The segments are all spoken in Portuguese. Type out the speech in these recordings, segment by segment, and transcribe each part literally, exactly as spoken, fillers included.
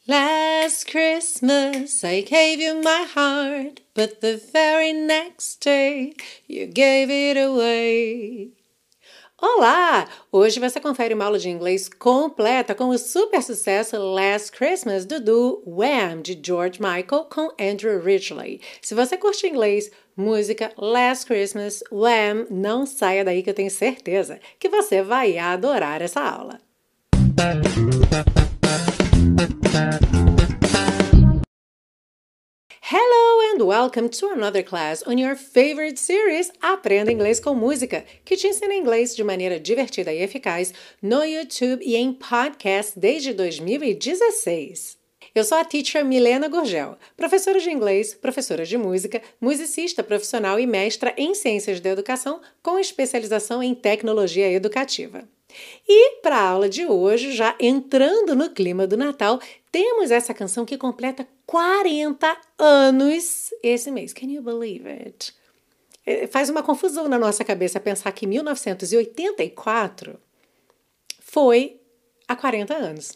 Last Christmas I gave you my heart, but the very next day you gave it away. Olá! Hoje você confere uma aula de inglês completa com o super sucesso Last Christmas do duo Wham! De George Michael com Andrew Ridgeley. Se você curte inglês, música, Last Christmas, Wham! Não saia daí que eu tenho certeza que você vai adorar essa aula. Hello and welcome to another class on your favorite series Aprenda Inglês com Música, que te ensina inglês de maneira divertida e eficaz no YouTube e em podcast desde dois mil e dezesseis. Eu sou a teacher Milena Gurgel, professora de inglês, professora de música, musicista profissional e mestra em ciências da educação com especialização em tecnologia educativa. E para a aula de hoje, já entrando no clima do Natal, temos essa canção que completa quarenta anos esse mês. Can you believe it? Faz uma confusão na nossa cabeça pensar que mil novecentos e oitenta e quatro foi há quarenta anos.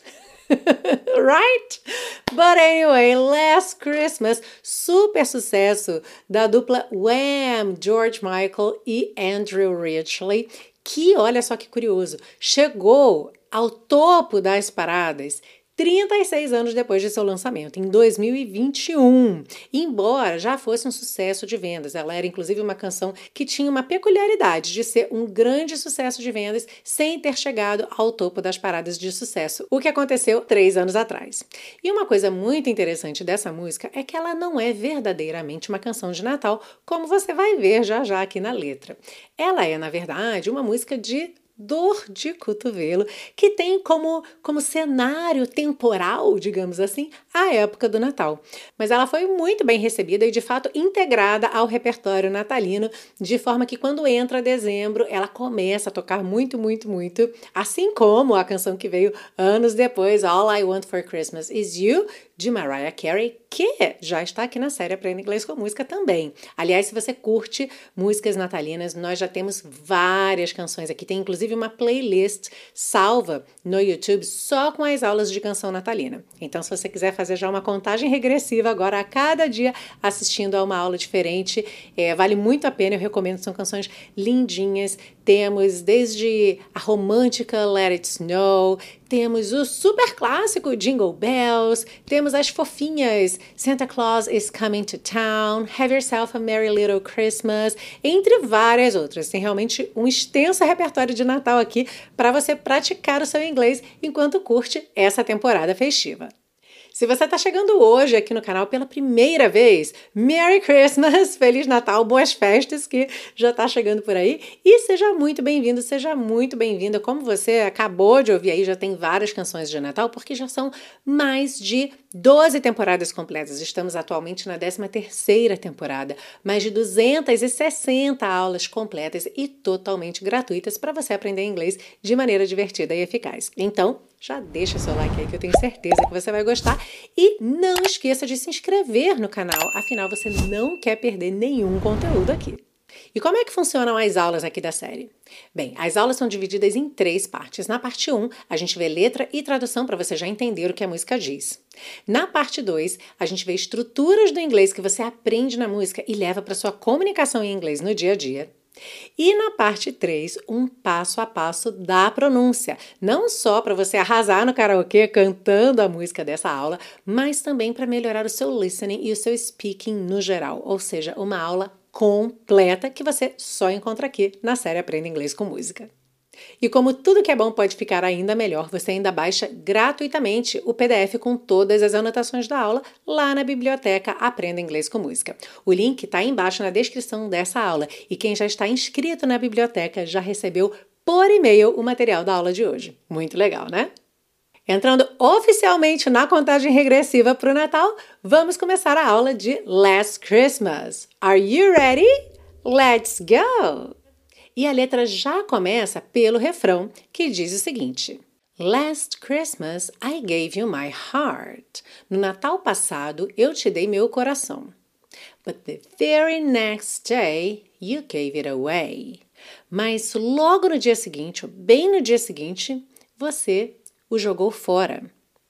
Right? But anyway, Last Christmas, super sucesso da dupla Wham! George Michael e Andrew Ridgeley, que, olha só que curioso, chegou ao topo das paradas trinta e seis anos depois de seu lançamento, em dois mil e vinte e um. Embora já fosse um sucesso de vendas, ela era inclusive uma canção que tinha uma peculiaridade de ser um grande sucesso de vendas sem ter chegado ao topo das paradas de sucesso, o que aconteceu três anos atrás. E uma coisa muito interessante dessa música é que ela não é verdadeiramente uma canção de Natal, como você vai ver já já aqui na letra. Ela é, na verdade, uma música de dor de cotovelo, que tem como, como cenário temporal, digamos assim, a época do Natal. Mas ela foi muito bem recebida e, de fato, integrada ao repertório natalino, de forma que quando entra dezembro, ela começa a tocar muito, muito, muito, assim como a canção que veio anos depois, All I Want for Christmas Is You, de Mariah Carey, que já está aqui na série Aprenda Inglês com Música também. Aliás, se você curte músicas natalinas, nós já temos várias canções aqui. Tem inclusive uma playlist salva no YouTube só com as aulas de canção natalina. Então, se você quiser fazer já uma contagem regressiva agora a cada dia assistindo a uma aula diferente, é, vale muito a pena, eu recomendo, são canções lindinhas. Temos desde a romântica Let It Snow, temos o super clássico Jingle Bells, temos as fofinhas Santa Claus is Coming to Town, Have Yourself a Merry Little Christmas, entre várias outras. Tem realmente um extenso repertório de Natal aqui para você praticar o seu inglês enquanto curte essa temporada festiva. Se você está chegando hoje aqui no canal pela primeira vez, Merry Christmas, Feliz Natal, boas festas que já está chegando por aí e seja muito bem-vindo, seja muito bem-vinda. Como você acabou de ouvir aí, já tem várias canções de Natal, porque já são mais de doze temporadas completas. Estamos atualmente na décima terceira temporada, mais de duzentas e sessenta aulas completas e totalmente gratuitas para você aprender inglês de maneira divertida e eficaz. Então, já deixa seu like aí que eu tenho certeza que você vai gostar e não esqueça de se inscrever no canal, afinal você não quer perder nenhum conteúdo aqui. E como é que funcionam as aulas aqui da série? Bem, as aulas são divididas em três partes. Na parte um, a gente vê letra e tradução para você já entender o que a música diz. Na parte dois, a gente vê estruturas do inglês que você aprende na música e leva para sua comunicação em inglês no dia a dia. E na parte três, um passo a passo da pronúncia, não só para você arrasar no karaokê cantando a música dessa aula, mas também para melhorar o seu listening e o seu speaking no geral, ou seja, uma aula completa que você só encontra aqui na série Aprenda Inglês com Música. E como tudo que é bom pode ficar ainda melhor, você ainda baixa gratuitamente o P D F com todas as anotações da aula lá na biblioteca Aprenda Inglês com Música. O link está aí embaixo na descrição dessa aula e quem já está inscrito na biblioteca já recebeu por e-mail o material da aula de hoje. Muito legal, né? Entrando oficialmente na contagem regressiva para o Natal, vamos começar a aula de Last Christmas. Are you ready? Let's go! E a letra já começa pelo refrão, que diz o seguinte: Last Christmas I gave you my heart. No Natal passado eu te dei meu coração. But the very next day you gave it away. Mas logo no dia seguinte, ou bem no dia seguinte, você o jogou fora.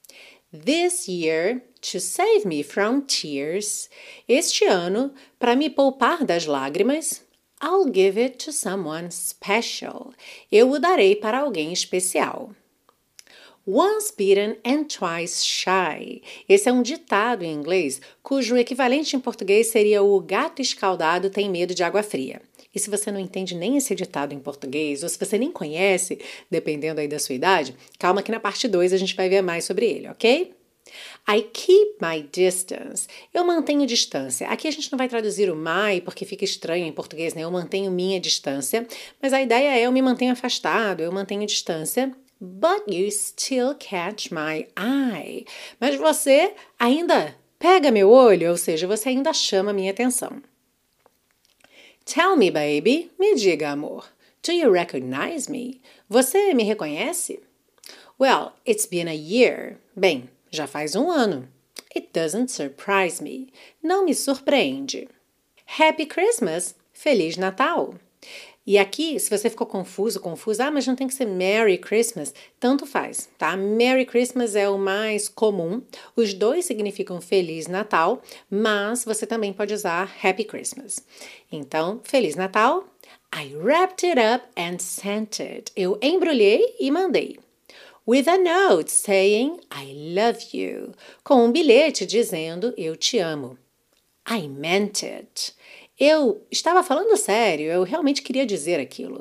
This year, to save me from tears. Este ano, para me poupar das lágrimas, I'll give it to someone special. Eu o darei para alguém especial. Once bitten and twice shy. Esse é um ditado em inglês, cujo equivalente em português seria o gato escaldado tem medo de água fria. E se você não entende nem esse ditado em português, ou se você nem conhece, dependendo aí da sua idade, calma que na parte dois a gente vai ver mais sobre ele, ok? I keep my distance. Eu mantenho distância. Aqui a gente não vai traduzir o my porque fica estranho em português, né? Eu mantenho minha distância, mas a ideia é eu me mantenho afastado, eu mantenho distância. But you still catch my eye. Mas você ainda pega meu olho, ou seja, você ainda chama minha atenção. Tell me, baby. Me diga, amor. Do you recognize me? Você me reconhece? Well, it's been a year. Bem, já faz um ano. It doesn't surprise me. Não me surpreende. Happy Christmas. Feliz Natal. E aqui, se você ficou confuso, confusa, ah, mas não tem que ser Merry Christmas, tanto faz, tá? Merry Christmas é o mais comum, os dois significam Feliz Natal, mas você também pode usar Happy Christmas. Então, Feliz Natal, I wrapped it up and sent it. Eu embrulhei e mandei. With a note saying, I love you. Com um bilhete dizendo, eu te amo. I meant it. Eu estava falando sério, eu realmente queria dizer aquilo.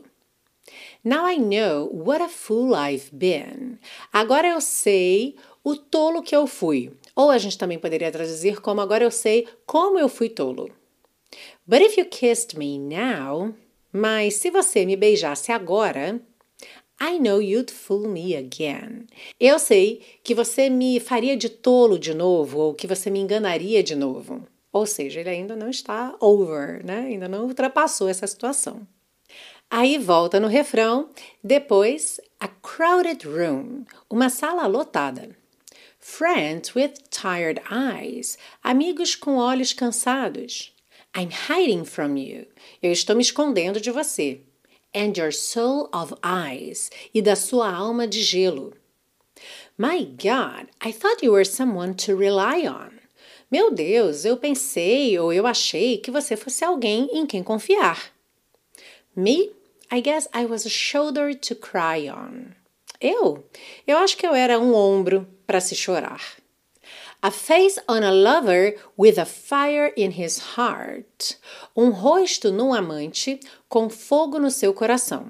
Now I know what a fool I've been. Agora eu sei o tolo que eu fui. Ou a gente também poderia traduzir como agora eu sei como eu fui tolo. But if you kissed me now, mas se você me beijasse agora, I know you'd fool me again. Eu sei que você me faria de tolo de novo ou que você me enganaria de novo. Ou seja, ele ainda não está over, né? Ainda não ultrapassou essa situação. Aí volta no refrão, depois a crowded room, uma sala lotada. Friends with tired eyes, amigos com olhos cansados. I'm hiding from you, eu estou me escondendo de você. And your soul of ice, e da sua alma de gelo. My God, I thought you were someone to rely on. Meu Deus, eu pensei ou eu achei que você fosse alguém em quem confiar. Me? I guess I was a shoulder to cry on. Eu? Eu acho que eu era um ombro para se chorar. A face on a lover with a fire in his heart. Um rosto num amante com fogo no seu coração.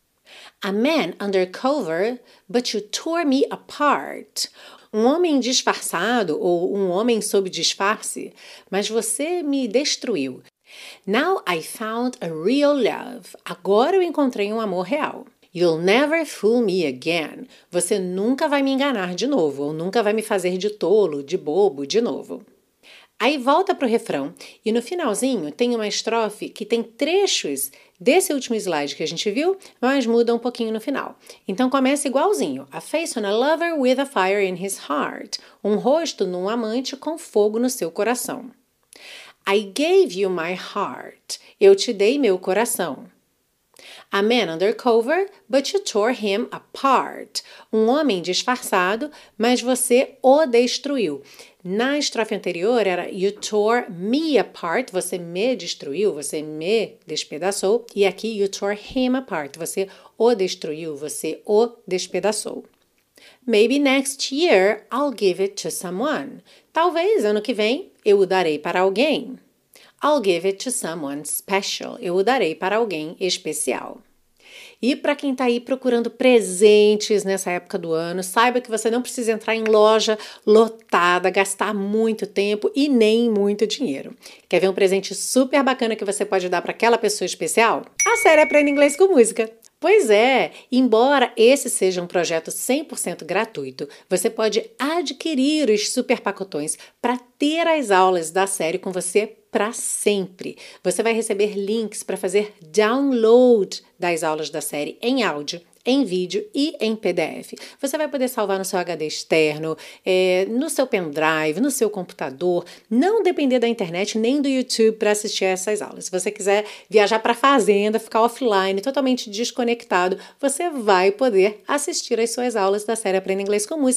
A man undercover, but you tore me apart. Um homem disfarçado ou um homem sob disfarce, mas você me destruiu. Now I found a real love. Agora eu encontrei um amor real. You'll never fool me again. Você nunca vai me enganar de novo, ou nunca vai me fazer de tolo, de bobo, de novo. Aí volta para o refrão e no finalzinho tem uma estrofe que tem trechos desse último slide que a gente viu, mas muda um pouquinho no final. Então começa igualzinho. A face on a lover with a fire in his heart. Um rosto num amante com fogo no seu coração. I gave you my heart. Eu te dei meu coração. A man undercover, but you tore him apart. Um homem disfarçado, mas você o destruiu. Na estrofe anterior era you tore me apart, você me destruiu, você me despedaçou. E aqui you tore him apart, você o destruiu, você o despedaçou. Maybe next year I'll give it to someone. Talvez ano que vem eu o darei para alguém. I'll give it to someone special. Eu o darei para alguém especial. E para quem está aí procurando presentes nessa época do ano, saiba que você não precisa entrar em loja lotada, gastar muito tempo e nem muito dinheiro. Quer ver um presente super bacana que você pode dar para aquela pessoa especial? A série Aprenda Inglês com Música. Pois é, embora esse seja um projeto cem por cento gratuito, você pode adquirir os super pacotões para ter as aulas da série com você para sempre. Você vai receber links para fazer download das aulas da série em áudio, em vídeo e em P D F. Você vai poder salvar no seu H D externo, é, no seu pendrive, no seu computador, não depender da internet nem do YouTube para assistir a essas aulas. Se você quiser viajar para a fazenda, ficar offline, totalmente desconectado, você vai poder assistir às suas aulas da série Aprenda Inglês com Música,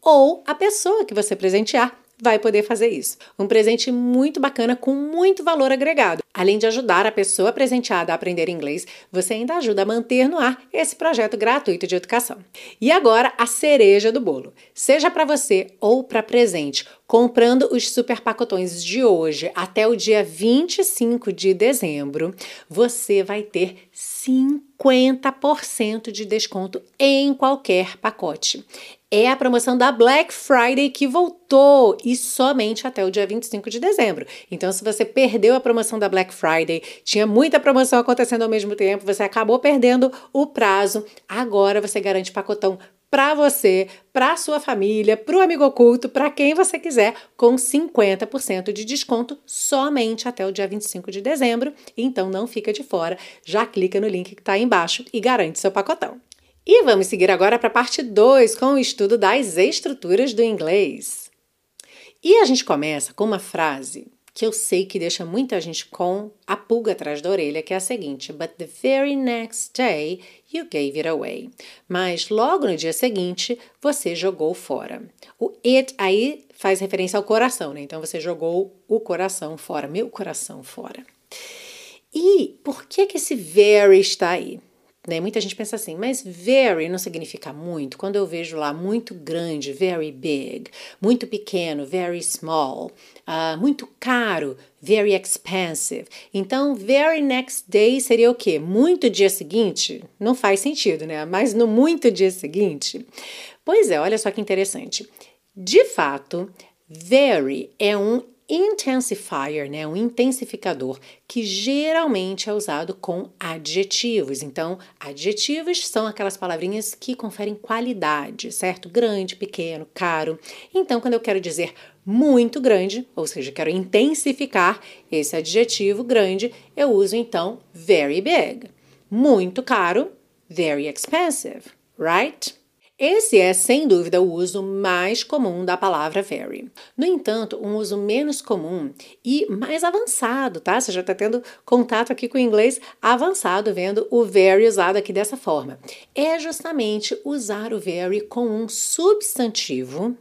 ou a pessoa que você presentear vai poder fazer isso. Um presente muito bacana com muito valor agregado. Além de ajudar a pessoa presenteada a aprender inglês, você ainda ajuda a manter no ar esse projeto gratuito de educação. E agora, a cereja do bolo. Seja para você ou para presente, comprando os super pacotões de hoje até o dia vinte e cinco de dezembro, você vai ter cinquenta por cento de desconto em qualquer pacote. É a promoção da Black Friday que voltou e somente até o dia vinte e cinco de dezembro. Então, se você perdeu a promoção da Black Friday, tinha muita promoção acontecendo ao mesmo tempo, você acabou perdendo o prazo, agora você garante pacotão para você, para sua família, para o amigo oculto, para quem você quiser, com cinquenta por cento de desconto somente até o dia vinte e cinco de dezembro. Então, não fica de fora, já clica no link que está aí embaixo e garante seu pacotão. E vamos seguir agora para a parte dois com o estudo das estruturas do inglês. E a gente começa com uma frase que eu sei que deixa muita gente com a pulga atrás da orelha, que é a seguinte: But the very next day you gave it away. Mas logo no dia seguinte você jogou fora. O it aí faz referência ao coração, né? Então você jogou o coração fora, meu coração fora. E por que que esse very está aí? Né? Muita gente pensa assim, mas very não significa muito. Quando eu vejo lá muito grande, very big, muito pequeno, very small, uh, muito caro, very expensive. Então, very next day seria o quê? Muito dia seguinte? Não faz sentido, né? Mas no muito dia seguinte? Pois é, olha só que interessante. De fato, very é um intensifier, né, um intensificador que geralmente é usado com adjetivos. Então, adjetivos são aquelas palavrinhas que conferem qualidade, certo? Grande, pequeno, caro. Então, quando eu quero dizer muito grande, ou seja, quero intensificar esse adjetivo grande, eu uso então very big. Muito caro, very expensive, right? Esse é, sem dúvida, o uso mais comum da palavra very. No entanto, um uso menos comum e mais avançado, tá? Você já está tendo contato aqui com o inglês avançado, vendo o very usado aqui dessa forma. É justamente usar o very com um substantivo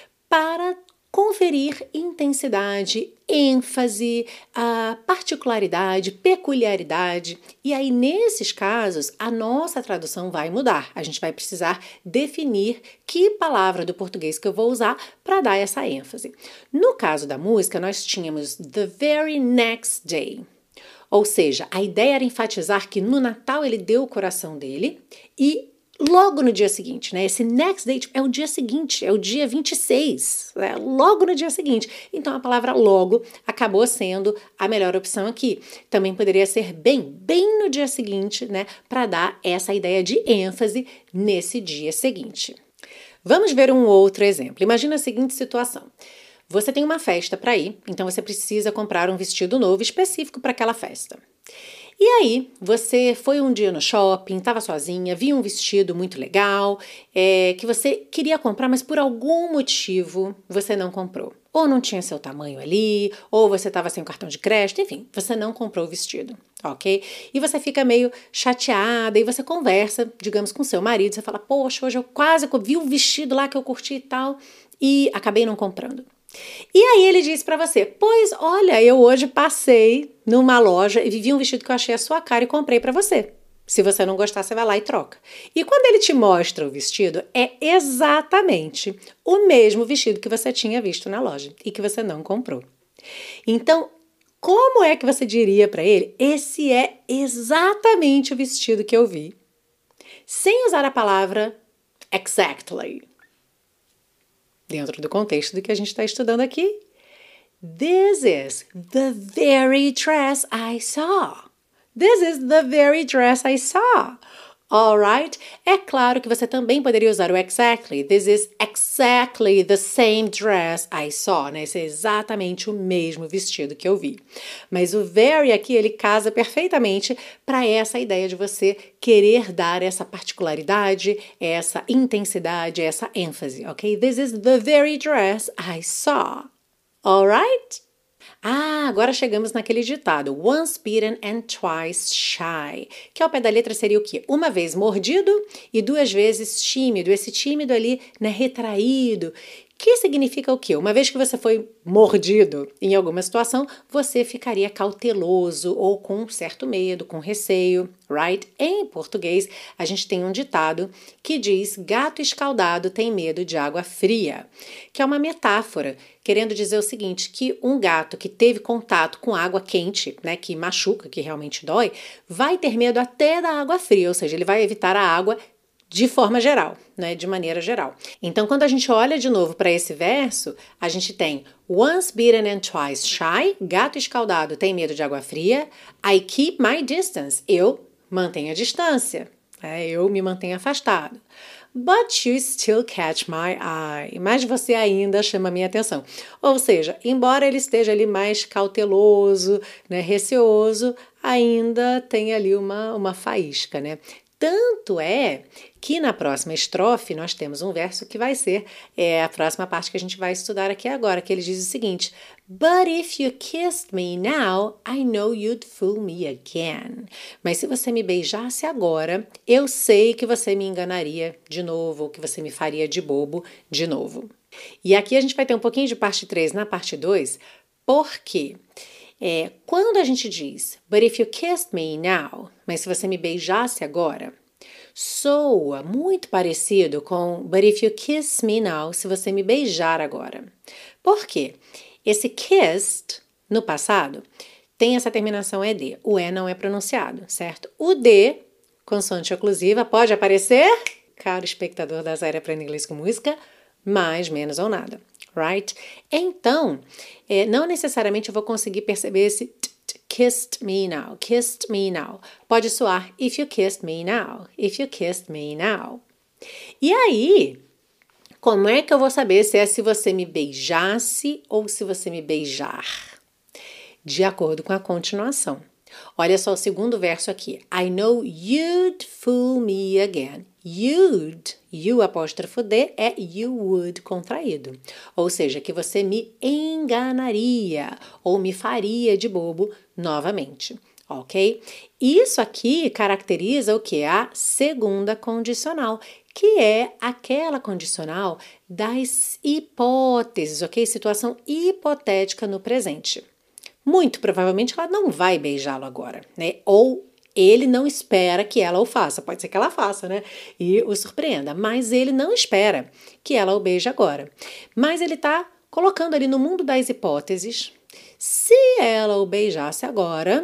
para conferir intensidade, ênfase, a particularidade, peculiaridade. E aí, nesses casos, a nossa tradução vai mudar. A gente vai precisar definir que palavra do português que eu vou usar para dar essa ênfase. No caso da música, nós tínhamos the very next day. Ou seja, a ideia era enfatizar que no Natal ele deu o coração dele e logo no dia seguinte, né? Esse next day é o dia seguinte, é o dia vinte e seis, né? Logo no dia seguinte. Então, a palavra logo acabou sendo a melhor opção aqui. Também poderia ser bem, bem no dia seguinte, né? Para dar essa ideia de ênfase nesse dia seguinte. Vamos ver um outro exemplo. Imagina a seguinte situação. Você tem uma festa para ir, então você precisa comprar um vestido novo específico para aquela festa. E aí, você foi um dia no shopping, estava sozinha, viu um vestido muito legal, é, que você queria comprar, mas por algum motivo você não comprou. Ou não tinha seu tamanho ali, ou você estava sem o cartão de crédito, enfim, você não comprou o vestido, ok? E você fica meio chateada e você conversa, digamos, com seu marido, você fala, poxa, hoje eu quase vi um vestido lá que eu curti e tal, e acabei não comprando. E aí ele diz pra você, pois olha, eu hoje passei numa loja e vi um vestido que eu achei a sua cara e comprei pra você. Se você não gostar, você vai lá e troca. E quando ele te mostra o vestido, é exatamente o mesmo vestido que você tinha visto na loja e que você não comprou. Então, como é que você diria pra ele, esse é exatamente o vestido que eu vi, sem usar a palavra exactly? Dentro do contexto do que a gente está estudando aqui. This is the very dress I saw. This is the very dress I saw. Alright? É claro que você também poderia usar o exactly. This is exactly the same dress I saw. Né? Esse é exatamente o mesmo vestido que eu vi. Mas o very aqui, ele casa perfeitamente para essa ideia de você querer dar essa particularidade, essa intensidade, essa ênfase, ok? This is the very dress I saw. Alright? Ah, agora chegamos naquele ditado, once bitten and twice shy, que ao pé da letra seria o quê? Uma vez mordido e duas vezes tímido, esse tímido ali, né, retraído, que significa o quê? Uma vez que você foi mordido em alguma situação, você ficaria cauteloso ou com um certo medo, com receio, right? Em português, a gente tem um ditado que diz gato escaldado tem medo de água fria, que é uma metáfora querendo dizer o seguinte, que um gato que teve contato com água quente, né, que machuca, que realmente dói, vai ter medo até da água fria, ou seja, ele vai evitar a água de forma geral, né, de maneira geral. Então, quando a gente olha de novo para esse verso, a gente tem once bitten and twice shy, gato escaldado tem medo de água fria, I keep my distance, eu mantenho a distância, é, eu me mantenho afastado. But you still catch my eye. Mas você ainda chama a minha atenção. Ou seja, embora ele esteja ali mais cauteloso, né, receoso, ainda tem ali uma, uma faísca, né? Tanto é que na próxima estrofe nós temos um verso que vai ser é, a próxima parte que a gente vai estudar aqui agora, que ele diz o seguinte: But if you kissed me now, I know you'd fool me again. Mas se você me beijasse agora, eu sei que você me enganaria de novo, ou que você me faria de bobo de novo. E aqui a gente vai ter um pouquinho de parte três na parte dois, porque é, quando a gente diz But if you kissed me now, mas se você me beijasse agora, soa muito parecido com But if you kiss me now, se você me beijar agora. Por quê? Esse kissed, no passado, tem essa terminação E D. O E não é pronunciado, certo? O D, consoante oclusiva, pode aparecer, caro espectador da série Aprenda Inglês com Música, mais, menos ou nada, right? Então, é, não necessariamente eu vou conseguir perceber esse t, t, kissed me now, kissed me now. Pode soar if you kissed me now, if you kissed me now. E aí, como é que eu vou saber se é se você me beijasse ou se você me beijar? De acordo com a continuação. Olha só o segundo verso aqui. I know you'd fool me again. You'd, you apóstrofo D, é you would contraído. Ou seja, que você me enganaria ou me faria de bobo novamente. Ok? Isso aqui caracteriza o que? A segunda condicional, que é aquela condicional das hipóteses, ok? Situação hipotética no presente. Muito provavelmente ela não vai beijá-lo agora, né? Ou ele não espera que ela o faça. Pode ser que ela faça, né? E o surpreenda. Mas ele não espera que ela o beije agora. Mas ele está colocando ali no mundo das hipóteses. Se ela o beijasse agora,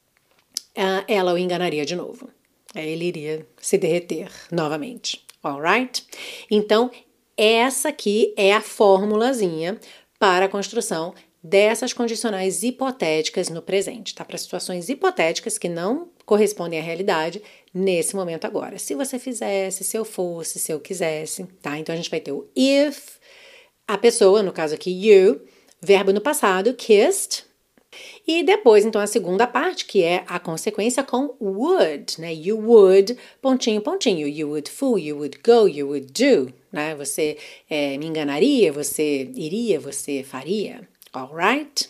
ela o enganaria de novo. Ele iria se derreter novamente. Alright? Então, essa aqui é a formulazinha para a construção dessas condicionais hipotéticas no presente, tá? Para situações hipotéticas que não correspondem à realidade nesse momento agora. Se você fizesse, se eu fosse, se eu quisesse, tá? Então a gente vai ter o if, a pessoa, no caso aqui you, verbo no passado, kissed, e depois então a segunda parte, que é a consequência com would, né? You would, pontinho, pontinho, you would fool, you would go, you would do, né? Você é, me enganaria, você iria, você faria. Alright?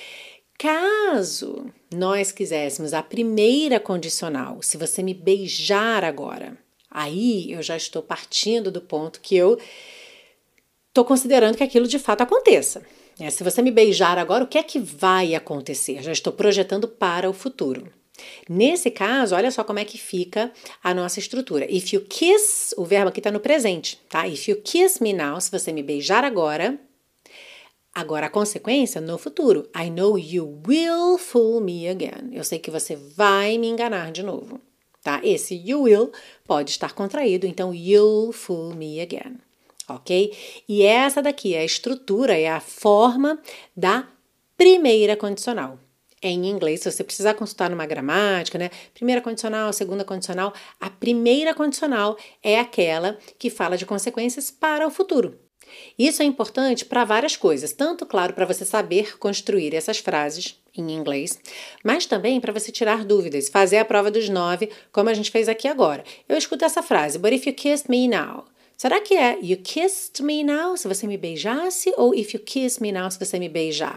Caso nós quiséssemos a primeira condicional, se você me beijar agora, aí eu já estou partindo do ponto que eu estou considerando que aquilo de fato aconteça. É, se você me beijar agora, o que é que vai acontecer? Já estou projetando para o futuro. Nesse caso, olha só como é que fica a nossa estrutura. If you kiss, o verbo aqui está no presente, tá? If you kiss me now, se você me beijar agora... Agora, a consequência no futuro. I know you will fool me again. Eu sei que você vai me enganar de novo, tá? Esse you will pode estar contraído, então you'll fool me again, ok? E essa daqui é a estrutura, é a forma da primeira condicional. Em inglês, se você precisar consultar numa gramática, né? Primeira condicional, segunda condicional. A primeira condicional é aquela que fala de consequências para o futuro. Isso é importante para várias coisas, tanto, claro, para você saber construir essas frases em inglês, mas também para você tirar dúvidas, fazer a prova dos nove, como a gente fez aqui agora. Eu escuto essa frase, but if you kissed me now, será que é you kissed me now, se você me beijasse, ou if you kiss me now, se você me beijar?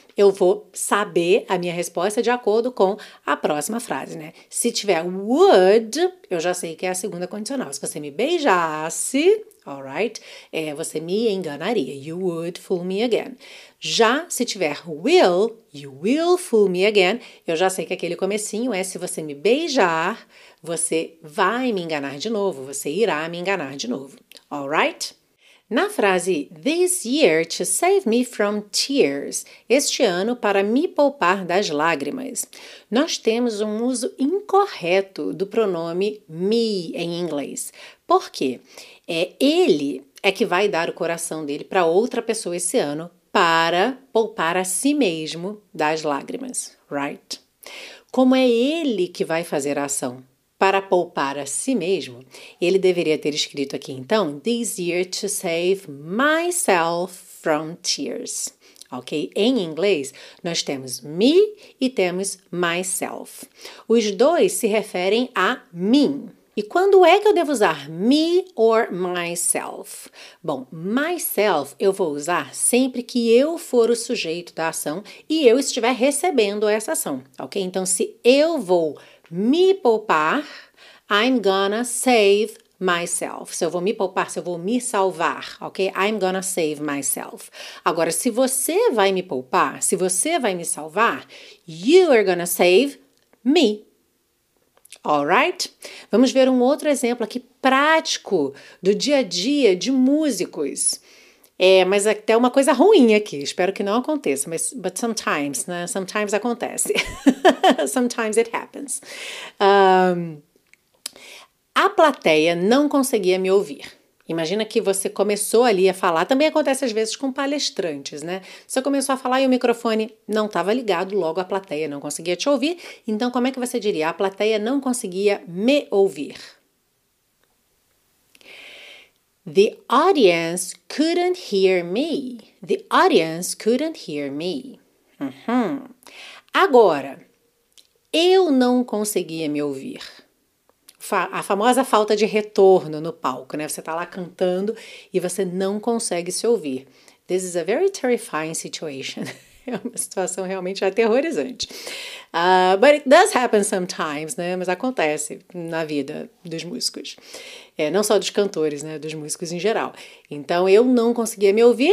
eu vou saber a minha resposta de acordo com a próxima frase, né? Se tiver would, eu já sei que é a segunda condicional. Se você me beijasse, alright, é, você me enganaria. You would fool me again. Já se tiver will, you will fool me again, eu já sei que aquele comecinho é se você me beijar, você vai me enganar de novo, você irá me enganar de novo. Alright? Na frase this year to save me from tears, este ano para me poupar das lágrimas, nós temos um uso incorreto do pronome me em inglês. Por quê? É, ele é que vai dar o coração dele para outra pessoa esse ano para poupar a si mesmo das lágrimas, right? Como é ele que vai fazer a ação para poupar a si mesmo, ele deveria ter escrito aqui, então, this year to save myself from tears. Ok? Em inglês, nós temos me e temos myself. Os dois se referem a mim. E quando é que eu devo usar me or myself? Bom, myself eu vou usar sempre que eu for o sujeito da ação e eu estiver recebendo essa ação, ok? Então, se eu vou me poupar, I'm gonna save myself. Se eu vou me poupar, se eu vou me salvar, ok? I'm gonna save myself. Agora, se você vai me poupar, se você vai me salvar, you are gonna save me. Alright? Vamos ver um outro exemplo aqui prático do dia a dia de músicos. É, mas até uma coisa ruim aqui, espero que não aconteça, mas but sometimes, né? Sometimes acontece. Sometimes it happens. Um, a plateia não conseguia me ouvir. Imagina que você começou ali a falar, também acontece às vezes com palestrantes, né? Você começou a falar e o microfone não estava ligado, logo a plateia não conseguia te ouvir. Então, como é que você diria? A plateia não conseguia me ouvir. The audience couldn't hear me. The audience couldn't hear me. Uhum. Agora, eu não conseguia me ouvir. A famosa falta de retorno no palco, né? Você tá lá cantando e você não consegue se ouvir. This is a very terrifying situation. É uma situação realmente aterrorizante. Uh, but it does happen sometimes, né? Mas acontece na vida dos músicos. É, não só dos cantores, né? Dos músicos em geral. Então, eu não conseguia me ouvir.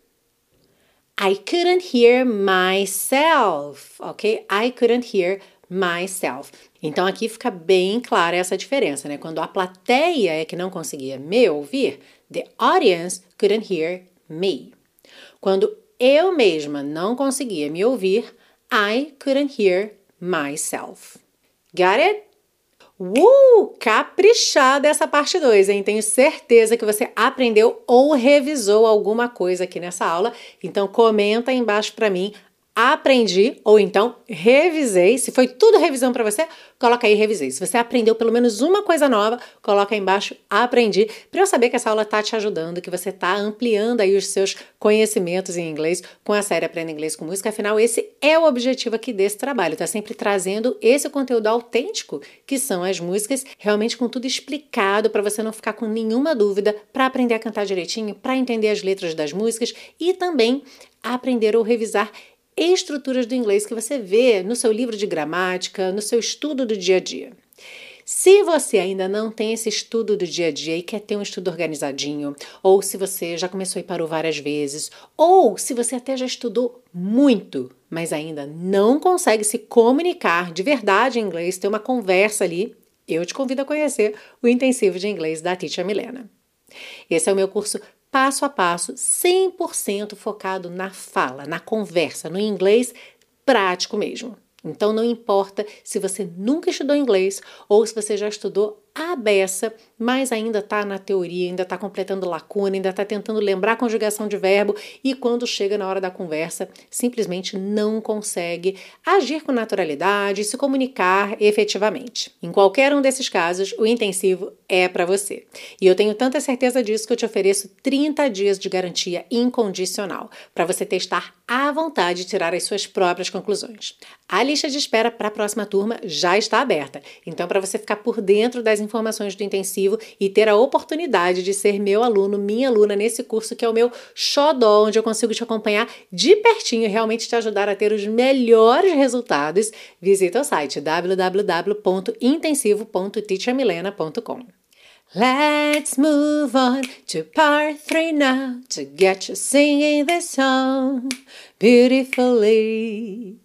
I couldn't hear myself, ok? I couldn't hear myself. Então, aqui fica bem clara essa diferença, né? Quando a plateia é que não conseguia me ouvir, the audience couldn't hear me. Quando eu mesma não conseguia me ouvir, I couldn't hear myself. Got it? Uh, caprichada essa parte dois, hein? Tenho certeza que você aprendeu ou revisou alguma coisa aqui nessa aula. Então, comenta aí embaixo para mim. Aprendi, ou então revisei. Se foi tudo revisão para você, coloca aí revisei. Se você aprendeu pelo menos uma coisa nova, coloca aí embaixo aprendi, para eu saber que essa aula está te ajudando, que você está ampliando aí os seus conhecimentos em inglês com a série Aprenda Inglês com Música. Afinal, esse é o objetivo aqui desse trabalho, tá sempre trazendo esse conteúdo autêntico, que são as músicas, realmente com tudo explicado para você não ficar com nenhuma dúvida, para aprender a cantar direitinho, para entender as letras das músicas e também aprender ou revisar estruturas do inglês que você vê no seu livro de gramática, no seu estudo do dia a dia. Se você ainda não tem esse estudo do dia a dia e quer ter um estudo organizadinho, ou se você já começou e parou várias vezes, ou se você até já estudou muito, mas ainda não consegue se comunicar de verdade em inglês, ter uma conversa ali, eu te convido a conhecer o Intensivo de Inglês da Teacher Milena. Esse é o meu curso passo a passo, cem por cento focado na fala, na conversa, no inglês prático mesmo. Então, não importa se você nunca estudou inglês ou se você já estudou a beça, mas ainda está na teoria, ainda está completando lacuna, ainda está tentando lembrar a conjugação de verbo e quando chega na hora da conversa, simplesmente não consegue agir com naturalidade, se comunicar efetivamente. Em qualquer um desses casos, o intensivo é para você. E eu tenho tanta certeza disso que eu te ofereço trinta dias de garantia incondicional para você testar à vontade e tirar as suas próprias conclusões. A lista de espera para a próxima turma já está aberta. Então, para você ficar por dentro das informações do intensivo e ter a oportunidade de ser meu aluno, minha aluna nesse curso que é o meu xodó, onde eu consigo te acompanhar de pertinho e realmente te ajudar a ter os melhores resultados, visita o site w w w ponto intensivo ponto teacher milena ponto com. Let's move on to part three now to get you singing this song beautifully.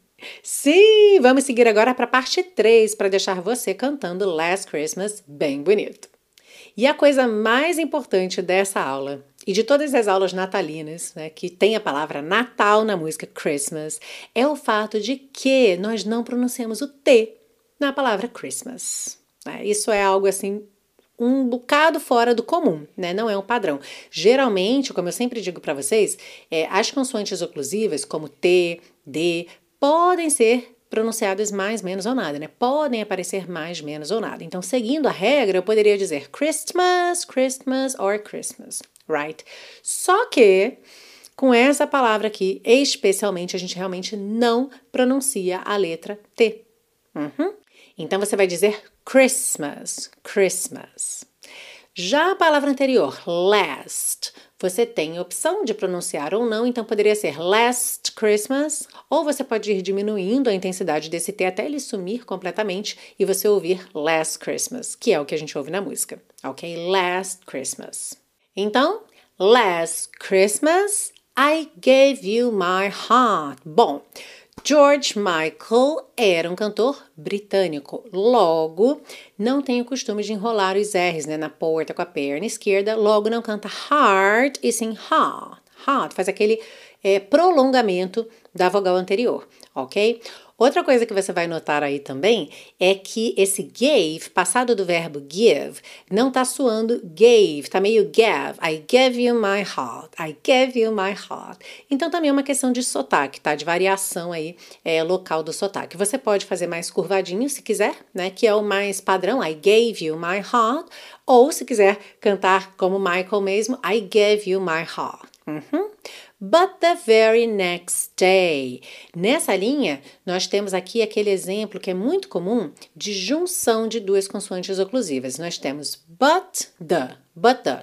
Sim, vamos seguir agora para a parte três para deixar você cantando Last Christmas bem bonito. E a coisa mais importante dessa aula e de todas as aulas natalinas, né, que tem a palavra Natal na música Christmas, é o fato de que nós não pronunciamos o T na palavra Christmas. Né? Isso é algo assim um bocado fora do comum, né? Não é um padrão. Geralmente, como eu sempre digo para vocês, é, as consoantes oclusivas, como T, D, podem ser pronunciadas mais, menos ou nada, né? Podem aparecer mais, menos ou nada. Então, seguindo a regra, eu poderia dizer Christmas, Christmas or Christmas, right? Só que, com essa palavra aqui, especialmente, a gente realmente não pronuncia a letra T. Uhum. Então, você vai dizer Christmas, Christmas. Já a palavra anterior, last, você tem a opção de pronunciar ou não, então poderia ser last Christmas, ou você pode ir diminuindo a intensidade desse T até ele sumir completamente e você ouvir last Christmas, que é o que a gente ouve na música, ok? Last Christmas. Então, last Christmas, I gave you my heart. Bom, George Michael era um cantor britânico, logo não tem o costume de enrolar os R's, né, na porta com a perna esquerda, logo não canta heart e sim heart, heart, faz aquele é, prolongamento da vogal anterior, ok? Outra coisa que você vai notar aí também é que esse gave, passado do verbo give, não tá soando gave, tá meio gave. I gave you my heart, I gave you my heart. Então também é uma questão de sotaque, tá? De variação aí é, local do sotaque. Você pode fazer mais curvadinho se quiser, né? Que é o mais padrão, I gave you my heart. Ou se quiser cantar como Michael mesmo, I gave you my heart. Uhum. But the very next day. Nessa linha, nós temos aqui aquele exemplo que é muito comum de junção de duas consoantes oclusivas. Nós temos but the, but the.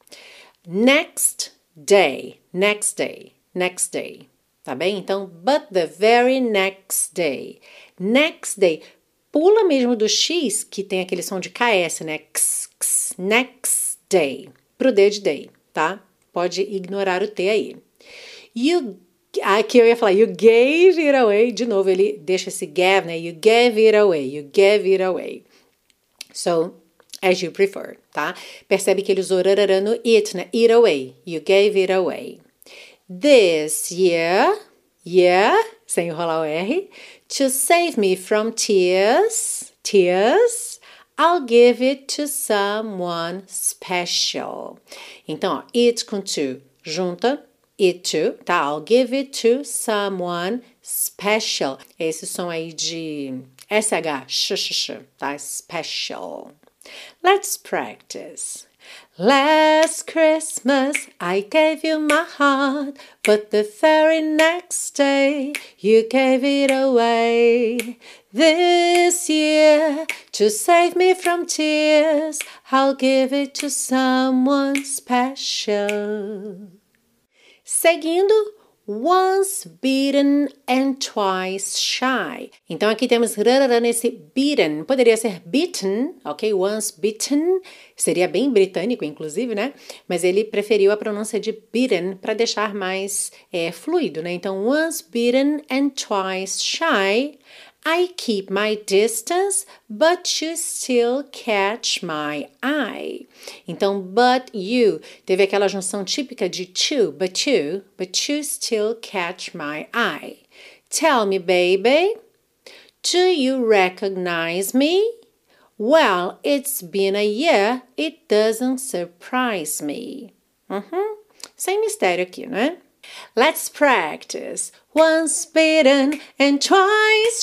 Next day, next day, next day. Tá bem? Então, but the very next day. Next day. Pula mesmo do X, que tem aquele som de K S, né? X, x, next day. Pro D de day, tá? Pode ignorar o T aí. You, aqui eu ia falar, you gave it away. De novo, ele deixa esse gave, né? You gave it away, you gave it away. So, as you prefer, tá? Percebe que ele usou rarará no it, né? It away, you gave it away. This year, yeah, sem enrolar o R, to save me from tears, tears, I'll give it to someone special. Então, ó, it com to, junta, it to, tá? I'll give it to someone special. Esse som aí de S H, sh, sh, sh, tá? Special. Let's practice. Last Christmas I gave you my heart, but the very next day you gave it away. This year, to save me from tears, I'll give it to someone special. Seguindo, once beaten and twice shy. Então aqui temos rarará nesse beaten. Poderia ser beaten, ok? Once beaten. Seria bem britânico, inclusive, né? Mas ele preferiu a pronúncia de beaten para deixar mais é, fluido, né? Então, once beaten and twice shy. I keep my distance, but you still catch my eye. Então, but you, teve aquela junção típica de to, but you, but you still catch my eye. Tell me, baby, do you recognize me? Well, it's been a year, it doesn't surprise me. Uhum. Sem mistério aqui, né? Let's practice. Once bitten and twice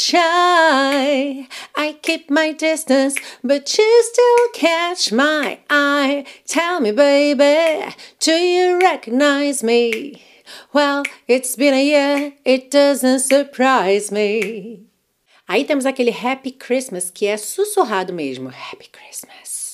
shy. I keep my distance, but you still catch my eye. Tell me, baby, do you recognize me? Well, it's been a year, it doesn't surprise me. Aí temos aquele Happy Christmas, que é sussurrado mesmo. Happy Christmas.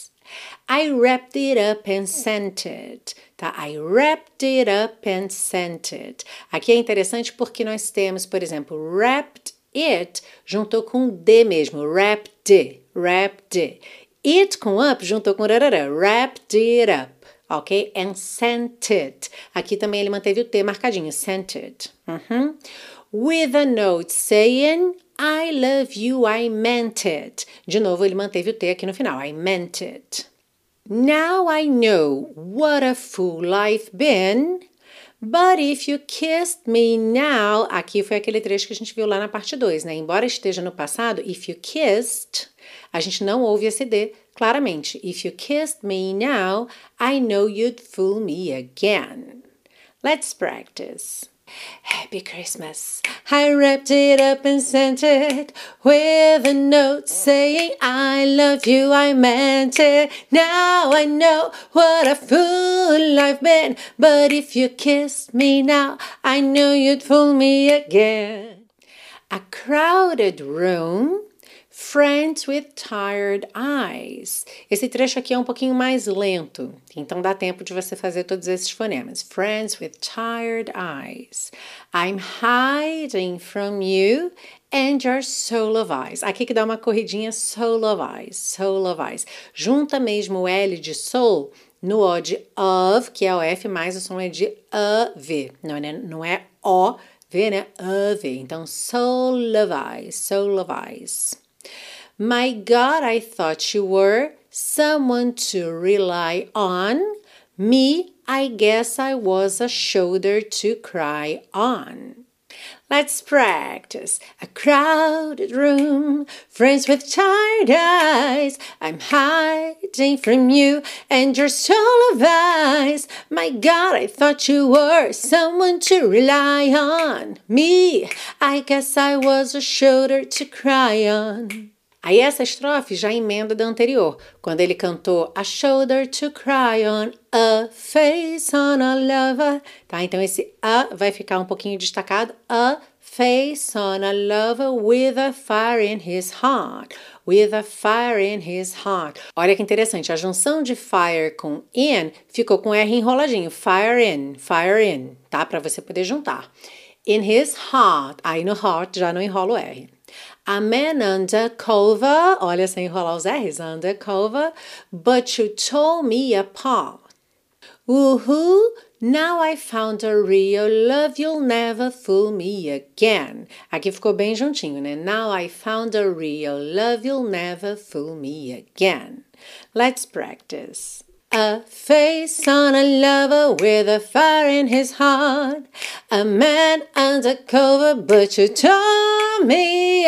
I wrapped it up and sent it. Tá? I wrapped it up and sent it. Aqui é interessante porque nós temos, por exemplo, wrapped it juntou com D mesmo. Wrapped, wrapped. It com up juntou com rarara. Wrapped it up. Ok? And sent it. Aqui também ele manteve o T marcadinho. Sent it. Uhum. With a note saying, I love you, I meant it. De novo, ele manteve o T aqui no final. I meant it. Now I know what a fool I've been, but if you kissed me now... Aqui foi aquele trecho que a gente viu lá na parte dois, né? Embora esteja no passado, if you kissed, a gente não ouve esse D claramente. If you kissed me now, I know you'd fool me again. Let's practice. Happy Christmas. I wrapped it up and sent it with a note saying I love you, I meant it. Now I know what a fool I've been, but if you kissed me now, I know you'd fool me again. A crowded room, friends with tired eyes. Esse trecho aqui é um pouquinho mais lento, então dá tempo de você fazer todos esses fonemas. Friends with tired eyes. I'm hiding from you and your soul of eyes. Aqui que dá uma corridinha, soul of eyes, soul of eyes. Junta mesmo o L de soul no O de of, que é o F, mais o som é de A V. Não é, não é O, V, né? A V. Então, soul of eyes, soul of eyes. My God, I thought you were someone to rely on. Me, I guess I was a shoulder to cry on. Let's practice. A crowded room, friends with tired eyes. I'm hiding from you and your soul of eyes. My God, I thought you were someone to rely on. Me, I guess I was a shoulder to cry on. Aí essa estrofe já emenda da anterior, quando ele cantou A shoulder to cry on, a face on a lover, tá? Então esse a vai ficar um pouquinho destacado, a face on a lover with a fire in his heart, with a fire in his heart. Olha que interessante, a junção de fire com in ficou com R enroladinho, fire in, fire in, tá? Para você poder juntar. In his heart, aí no heart já não enrola o R. A man undercover, olha sem enrolar os R's, undercover, but you tore me apart. Woohoo, now I found a real love, you'll never fool me again. Aqui ficou bem juntinho, né? Now I found a real love, you'll never fool me again. Let's practice. A face on a lover with a fire in his heart. A man undercover, but you tore me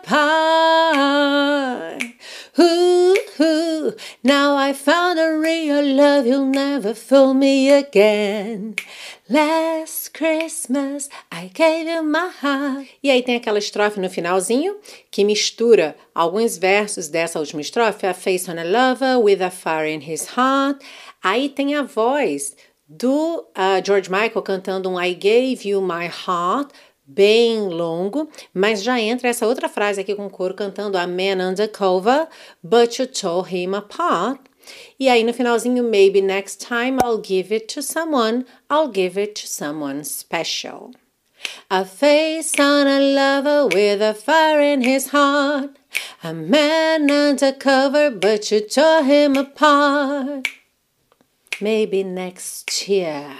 apart. Ooh, ooh, now I found a real love, you'll never fool me again. Last Christmas I gave you my heart. E aí tem aquela estrofe no finalzinho que mistura alguns versos dessa última estrofe, a face on a lover with a fire in his heart. Aí tem a voz do uh, George Michael cantando um I gave you my heart, bem longo, mas já entra essa outra frase aqui com o coro cantando a man undercover, but you tore him apart. E aí no finalzinho, maybe next time I'll give it to someone, I'll give it to someone special. A face on a lover with a fire in his heart, a man undercover, but you tore him apart. Maybe next year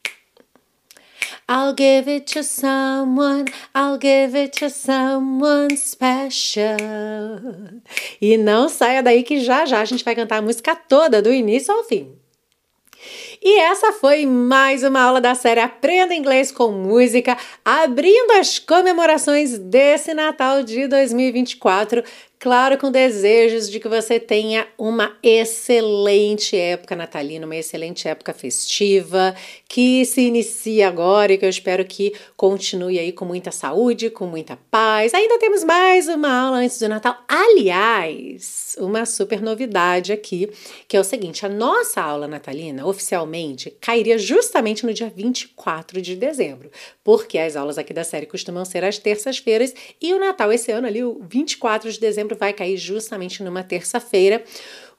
I'll give it to someone, I'll give it to someone special. E não saia daí que já já a gente vai cantar a música toda, do início ao fim. E essa foi mais uma aula da série Aprenda Inglês com Música, abrindo as comemorações desse Natal de dois mil e vinte e quatro. Claro, com desejos de que você tenha uma excelente época natalina, uma excelente época festiva, que se inicie agora e que eu espero que continue aí com muita saúde, com muita paz. Ainda temos mais uma aula antes do Natal. Aliás, uma super novidade aqui, que é o seguinte, a nossa aula natalina, oficialmente, cairia justamente no dia vinte e quatro de dezembro, porque as aulas aqui da série costumam ser às terças-feiras e o Natal esse ano ali, o vinte e quatro de dezembro, vai cair justamente numa terça-feira,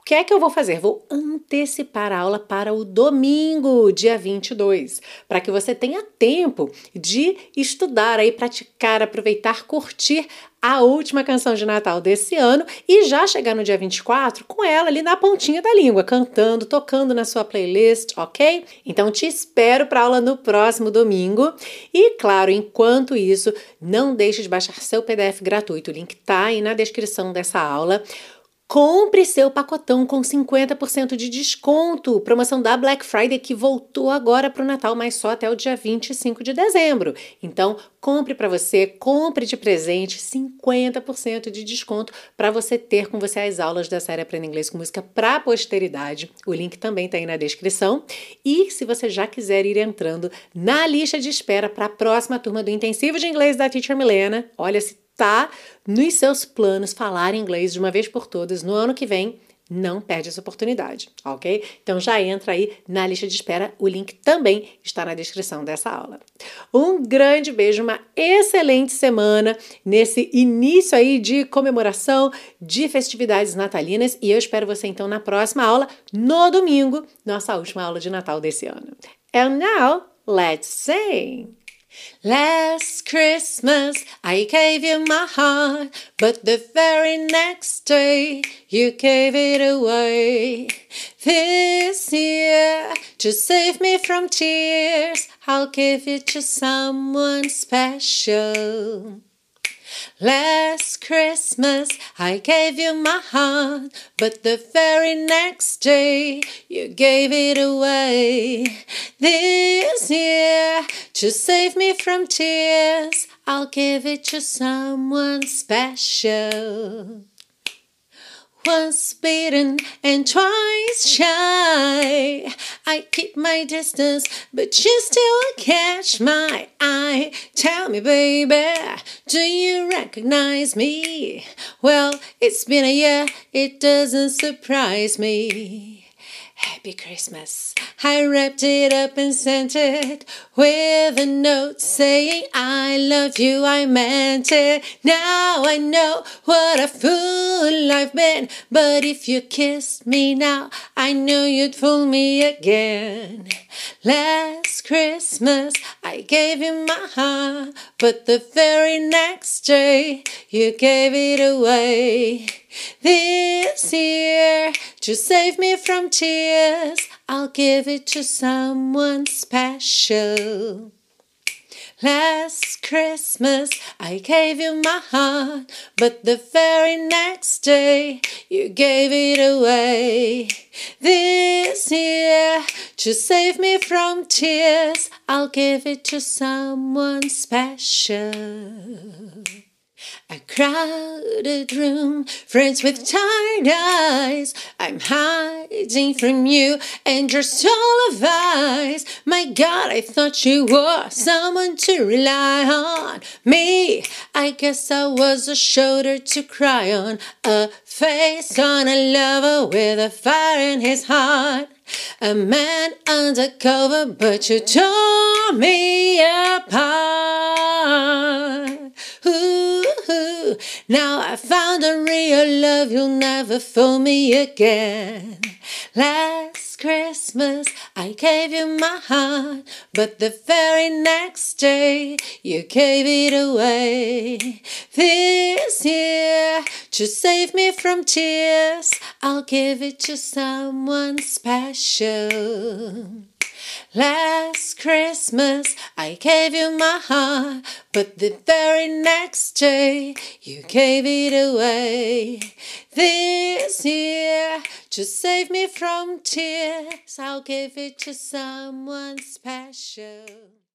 que é que eu vou fazer? Vou antecipar a aula para o domingo, dia vinte e dois, para que você tenha tempo de estudar, aí, praticar, aproveitar, curtir a última canção de Natal desse ano e já chegar no dia vinte e quatro com ela ali na pontinha da língua, cantando, tocando na sua playlist, ok? Então te espero para aula no próximo domingo. E claro, enquanto isso, não deixe de baixar seu P D F gratuito, o link tá aí na descrição dessa aula. Compre seu pacotão com cinquenta por cento de desconto, promoção da Black Friday que voltou agora para o Natal, mas só até o dia vinte e cinco de dezembro. Então, compre para você, compre de presente, cinquenta por cento de desconto para você ter com você as aulas da série Aprenda Inglês com Música para a posteridade. O link também está aí na descrição. E se você já quiser ir entrando na lista de espera para a próxima turma do Intensivo de Inglês da Teacher Milena, olha, se tá nos seus planos falar inglês de uma vez por todas no ano que vem, não perde essa oportunidade, ok? Então já entra aí na lista de espera, o link também está na descrição dessa aula. Um grande beijo, uma excelente semana nesse início aí de comemoração de festividades natalinas e eu espero você então na próxima aula, no domingo, nossa última aula de Natal desse ano. And now, let's sing! Last Christmas I gave you my heart, but the very next day you gave it away. This year, to save me from tears, I'll give it to someone special. Last Christmas I gave you my heart, but the very next day you gave it away. This year, to save me from tears, I'll give it to someone special. Once bitten and twice shy, I keep my distance, but you still catch my eye. Tell me, baby, do you recognize me? Well, it's been a year, it doesn't surprise me. Happy Christmas. I wrapped it up and sent it with a note saying I love you, I meant it. Now I know what a fool I've been, but if you kissed me now, I know you'd fool me again. Last Christmas I gave you my heart, but the very next day you gave it away. This year, to save me from tears, I'll give it to someone special. Last Christmas I gave you my heart, but the very next day you gave it away. This year, to save me from tears, I'll give it to someone special. A crowded room, friends with tired eyes. I'm hiding from you and you're full of eyes. My God, I thought you were someone to rely on. Me, I guess I was a shoulder to cry on, a face on a lover with a fire in his heart. A man undercover, but you tore me apart. Ooh, ooh. Now I found a real love, you'll never fool me again. Last Christmas I gave you my heart, but the very next day you gave it away. This year, to save me from tears, I'll give it to someone special. Last Christmas I gave you my heart, but the very next day you gave it away. This year, to save me from tears, I'll give it to someone special.